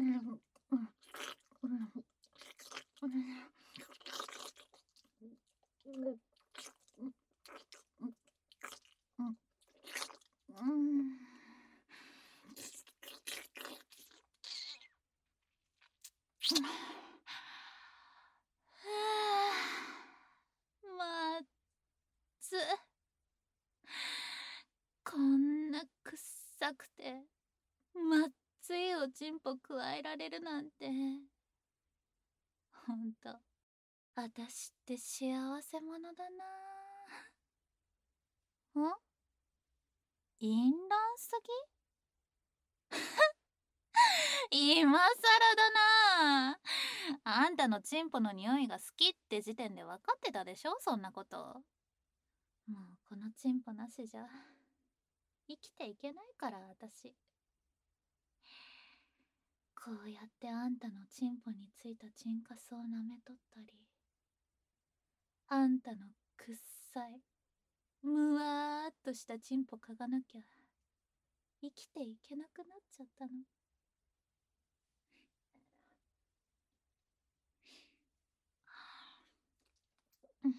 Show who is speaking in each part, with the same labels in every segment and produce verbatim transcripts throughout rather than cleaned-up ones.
Speaker 1: まずこんなくっさくてまっついおちんぽ加えられるなんて、ほんとあたしって幸せ者だな。ん？淫乱すぎ？今さらだな。あんたのチンポの匂いが好きって時点で分かってたでしょ、そんなこと。もうこのチンポなしじゃ生きていけないから、あたし。こうやってあんたのチンポについたチンカスを舐めとったり、あんたのくっさいむわーっとしたチンポ嗅がなきゃ生きていけなくなっちゃったの。うん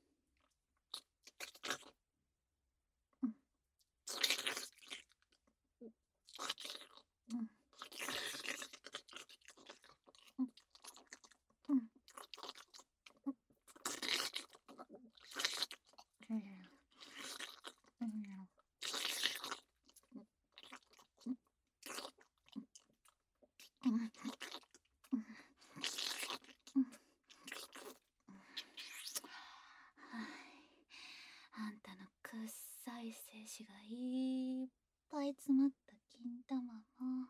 Speaker 1: うんうんあんたのくっさい精子がいっぱい詰まった金玉も、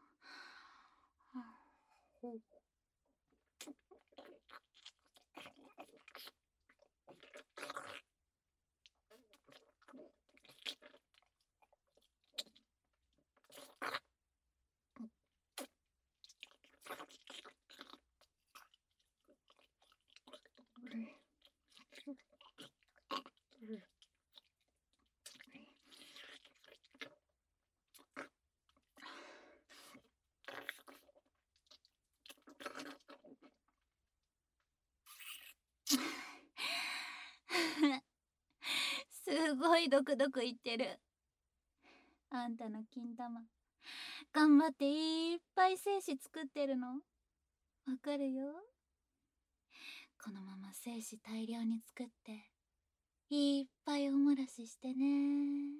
Speaker 1: すごいドクドクいってる。あんたの金玉頑張っていっぱい精子作ってるのわかるよ。このまま精子大量に作っていっぱいおもらししてね。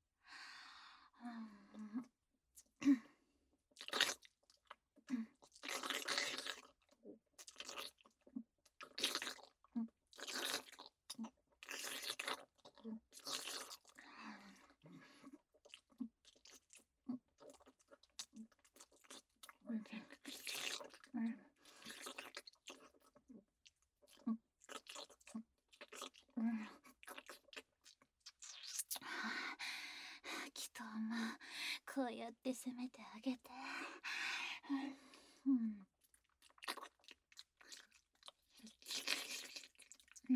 Speaker 1: きっとまあこうやって攻めてあげて。うんうん。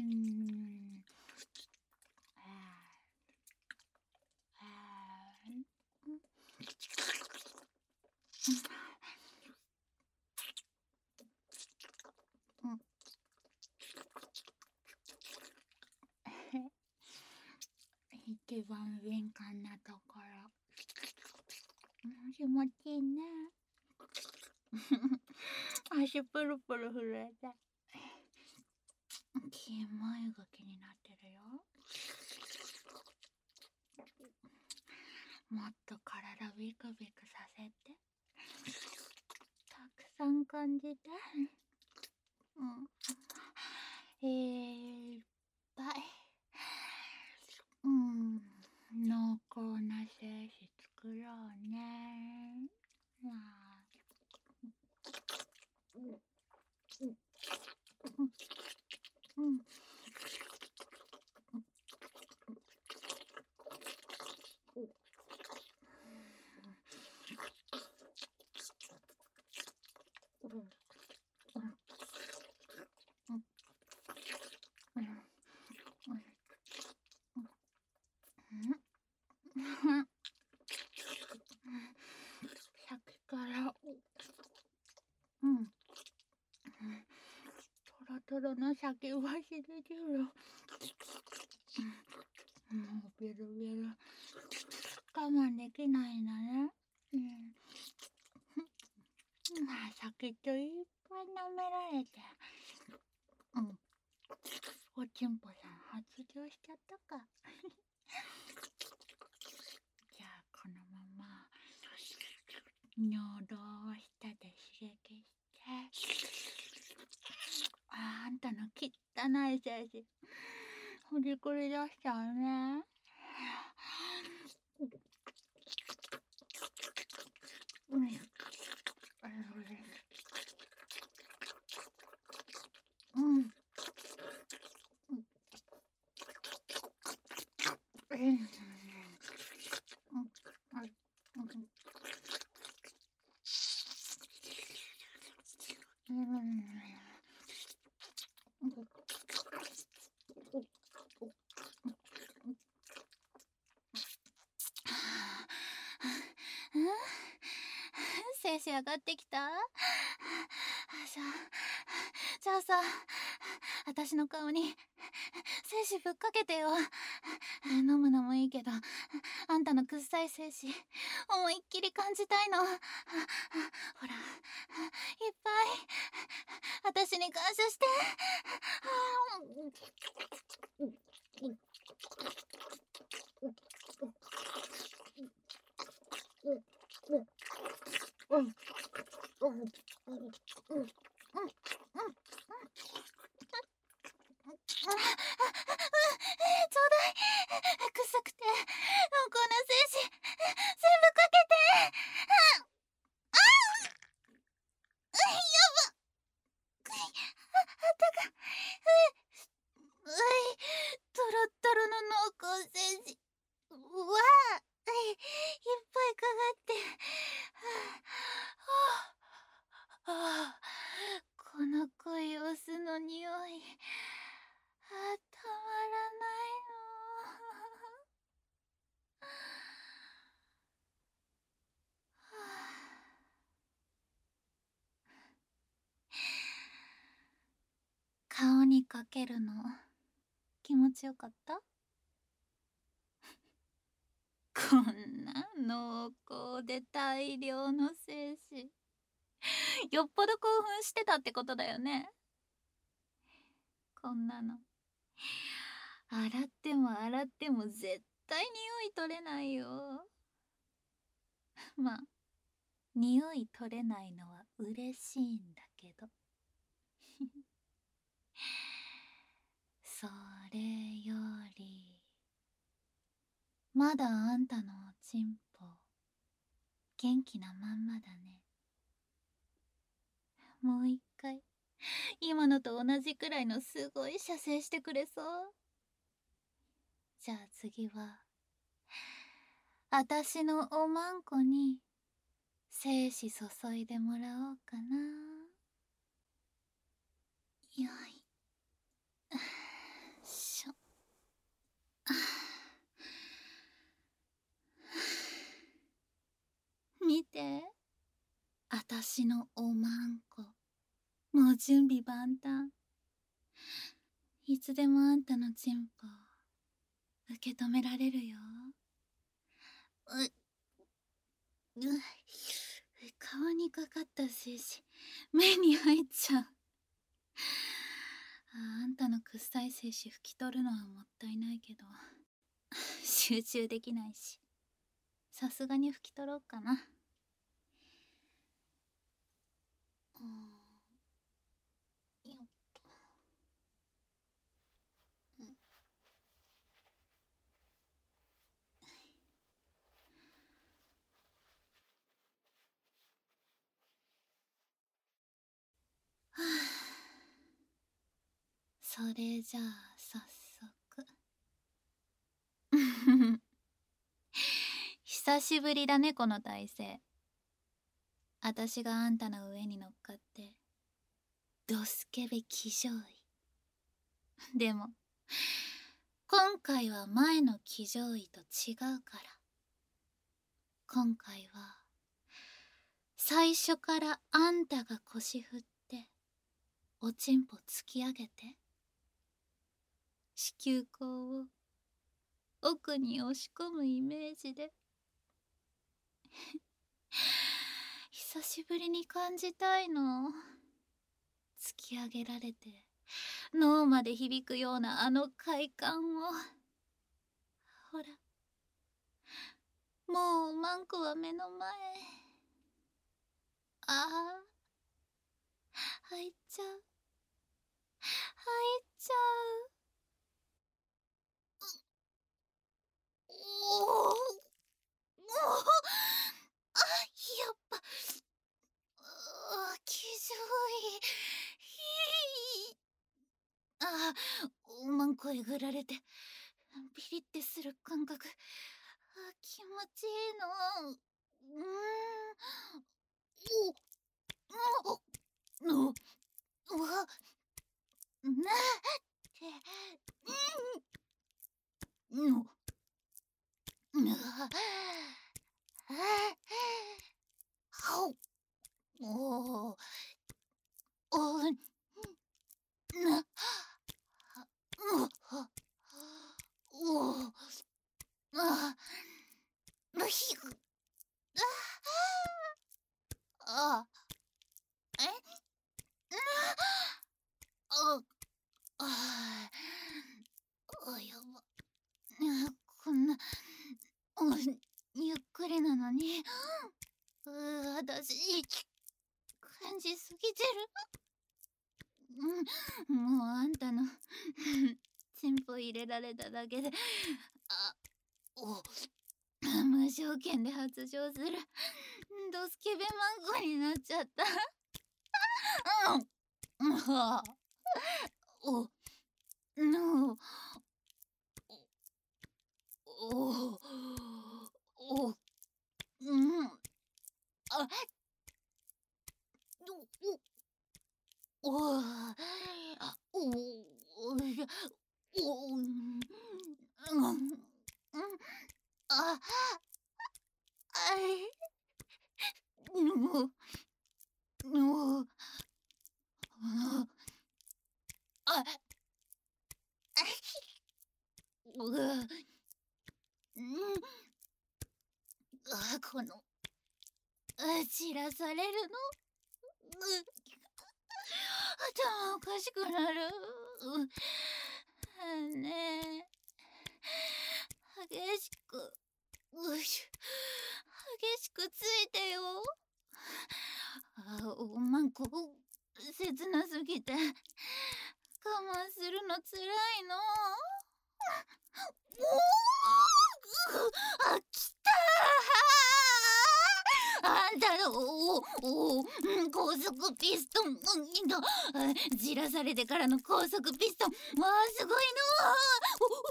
Speaker 1: 一番敏感なところ。気持ちいいね。足プルプル震えて。キモい動きになってるよ。もっと体ビクビクさせて。たくさん感じて。うん。いっぱい。うん。濃厚な精子作ろうね。なあ。うん。うん。さっきから先走りてる。もうベロベロ我慢できないんだね。うん、酒といっぱい舐められて、うん、おちんぽさん発情しちゃったか。じゃあこのまま尿道を舌で刺激して、あんたの汚い精子ほりくり出しちゃうね。うん、うん、うん、精子上がってきた？じゃあ、じゃあさ、私の顔に精子ぶっかけてよ。飲むのもいいけど、あんたのくっさい精子思いっきり感じたいの。ほら、いっぱい私に感謝して。うん、うん、うん、うん、うん、ちょうだい。臭くて濃厚な精子全部かけて。ああ、やば。あったかうい、トロットロの濃厚精子、うわあ、いっぱいかかって、はあ、はあ、この濃いお酢の匂い、あ、たまらないの。顔にかけるの気持ちよかった？こんな濃厚で大量の精子、よっぽど興奮してたってことだよね。こんなの洗っても洗っても絶対匂い取れないよ。まあ匂い取れないのは嬉しいんだけど。それよりまだあんたのおちんぽ元気なまんまだね。もう一回今のと同じくらいのすごい射精してくれそう？じゃあ次はあたしのおまんこに精子注いでもらおうかな。よいしょ。見て、あたしのおまんこもう準備万端。いつでもあんたのチンポ受け止められるよ。うう顔にかかった精子目に入っちゃう。あんたのくっさい精子拭き取るのはもったいないけど集中できないし、さすがに拭き取ろうかな。うん、よっと、うん、はあ、それじゃあ早速久しぶりだねこの体勢。あたしがあんたの上に乗っかってドスケベ騎乗位。でも今回は前の騎乗位と違うから、今回は最初からあんたが腰振っておちんぽ突き上げて子宮口を奥に押し込むイメージで久しぶりに感じたいの。突き上げられて脳まで響くようなあの快感を。ほら、もうマンコは目の前。ああ、入っちゃう、入っちゃう。おお、おお、あ、やっぱ、あ、気丈い。ひい。あ、おまんこえぐられてビリってする感覚、あ、気持ちいいの。うーん。お、お、お、うわ、なって、うん、の、うわ、あ、はお、おお、な、うは、おお、あ、むひ、あ、あ、え、な、あ、あ、あ、やば。こんな、ゆっくりなのに、うー、私、感じすぎてる。うん、もうあんたのチンポ入れられただけで、あ、お、無条件で発情するドスケベマンコになっちゃった。うん、はあ、お、の、お、お、うん、あ、お、お、あ、お、お、お、うん、うん、あ、あい、の、の、あ、あ、うわ、うん、あ、この、あ、散らされるの、う、頭おかしくなる。う、ねえ、激しく、うし、激しくついてよ。あ、おまんこ、切なすぎて、我慢するのつらいの。おお、あ、きたー。あんたの、おお、お、高速ピストン、うん、じらされてからの高速ピストン、わあ、すごいの。おお、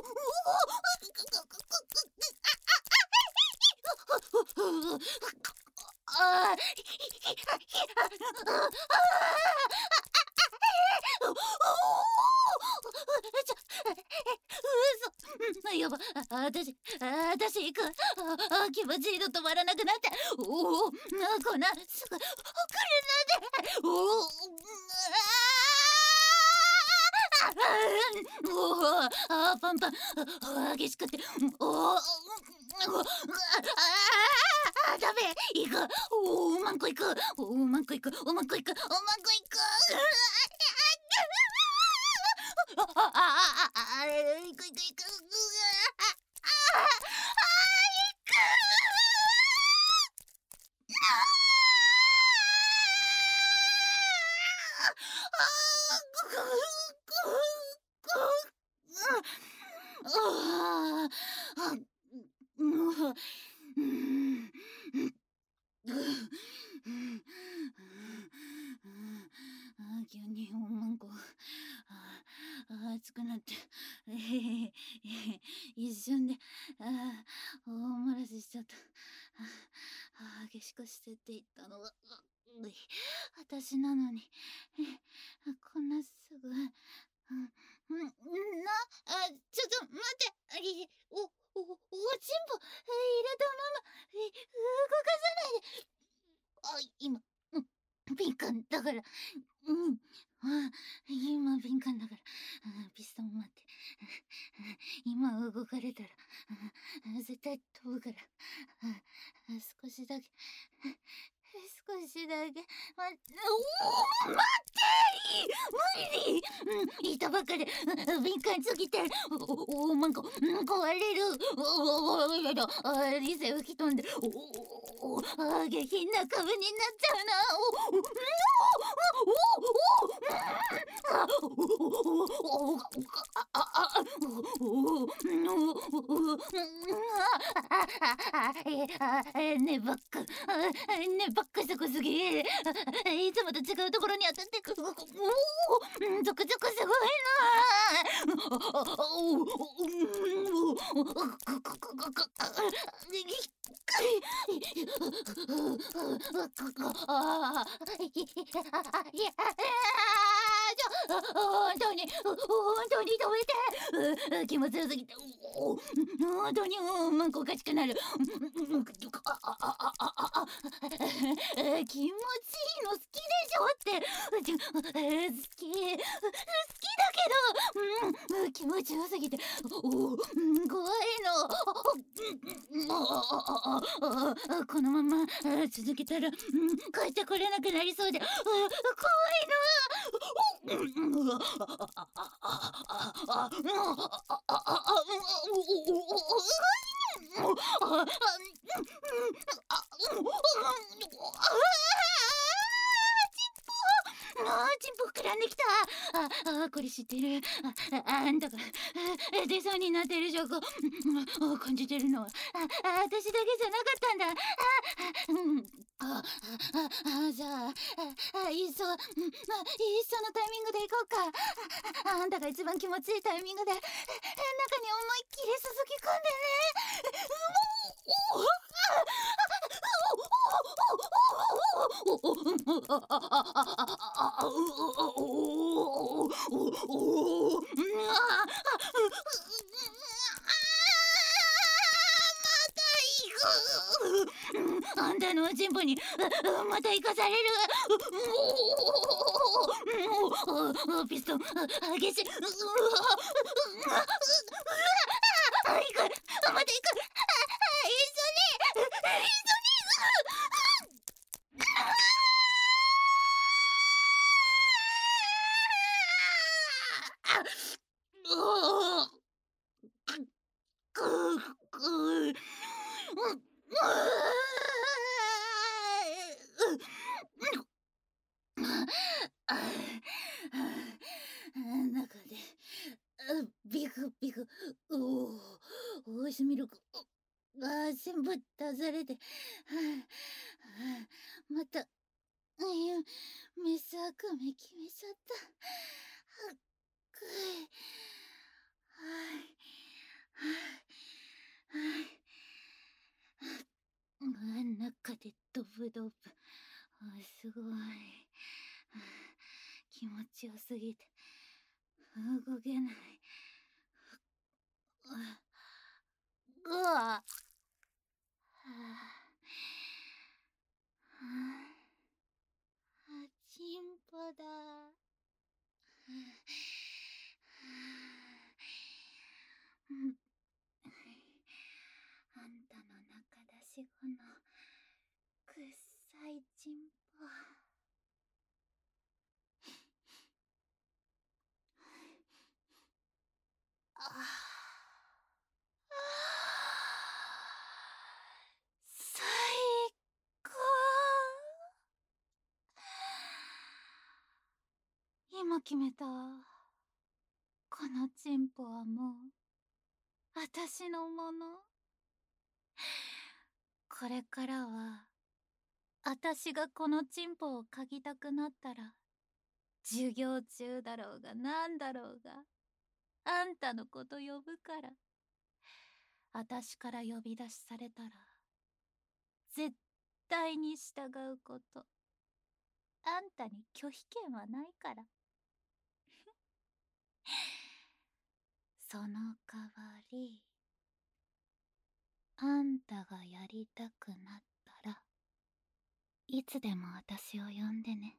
Speaker 1: おお、ああ、おお、ちょ、うそ、やば、あたし、あたし行く。あ、気持ちいいの止まらなくなって。おお、こんな、すぐ、遅れなんで。おお、おお、あ、パンパン、激しくて、おお、あ、あ、ダメ、行く。おお、マンコ行く。おお、マンコ行く。おまんこ行く。おまんこ行く。あ、あ、あ、あ、あ、あ、行く行く行く。あ、あ、あ、行く。ああ、もう、うん、あ、急におまんこ、ああ、熱くなって、えへへ一瞬で、ああ、大漏らししちゃった。ああ、激しくしてって言ったのが、うい、私なのに、え、こんなすぐ、うん、うん、な、あ、ちょっと待って、あい、お、お、おちんぽ、入れたまま、え、動かさないで。あ、今、うん、敏感だから、うん、あ、今敏感だから、あ、ピストン待って。 ぶから。少しだけ、少しだけ、ま、おお、待っていい無理、うん、いたばっかで、敏感すぎて、おお、なんか、壊れる。おお、やだ、あ、理性吹き飛んで、おお、あ、下品な株になっちゃうな。おお、おお、おお、おお、あ、あ、あ、おお、おお、ねばっく、ねばっくすごすぎ。いつもと違うところに当たって、おお、ゾクゾクすごいな。本当に、本当に止めて。気持ちよすぎて、本当に、うんこおかしくなる。気持ちいいの好きでしょって。好き、好きだけど、うん、気持ちよすぎて、お、怖いの。このまま続けたら、帰ってこれなくなりそうで、怖いの。あー、チンポ膨らんできた。ああ、これ知ってる。あ、あんたが出そうになってる証拠感じてるのは、あ、私だけじゃなかったんだ。あ、うん、あ、あ、じゃあ、あ、いっそ、いっそのタイミングで行こうか。あんたが一番気持ちいいタイミングで中に思いっきり注ぎ込んでね。あんたのおちんぽにまた生かされる。ピストン激しい。行く、また行く。一緒に一緒に。中でビクビク、おお、おいしミルク、あ、全部出されて、またメス悪夢決めちゃった。はっくい、はい、はい、中でドブドブ、すごい。気持ちよすぎて動けない。うわ、チンポだ。あんたの中出し子のくっさいチンポ。最高。今決めた。このチンポはもう私のもの。これからは私がこのチンポを嗅ぎたくなったら、授業中だろうがなんだろうがあんたのこと呼ぶから。私から呼び出しされたら絶対に従うこと。あんたに拒否権はないから。その代わり、あんたがやりたくなったらいつでも私を呼んでね。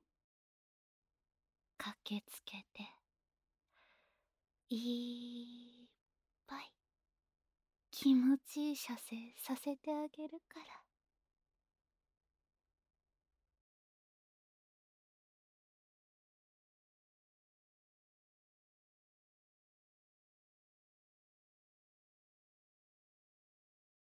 Speaker 1: 駆けつけていっぱい気持ちいい射精させてあげるから。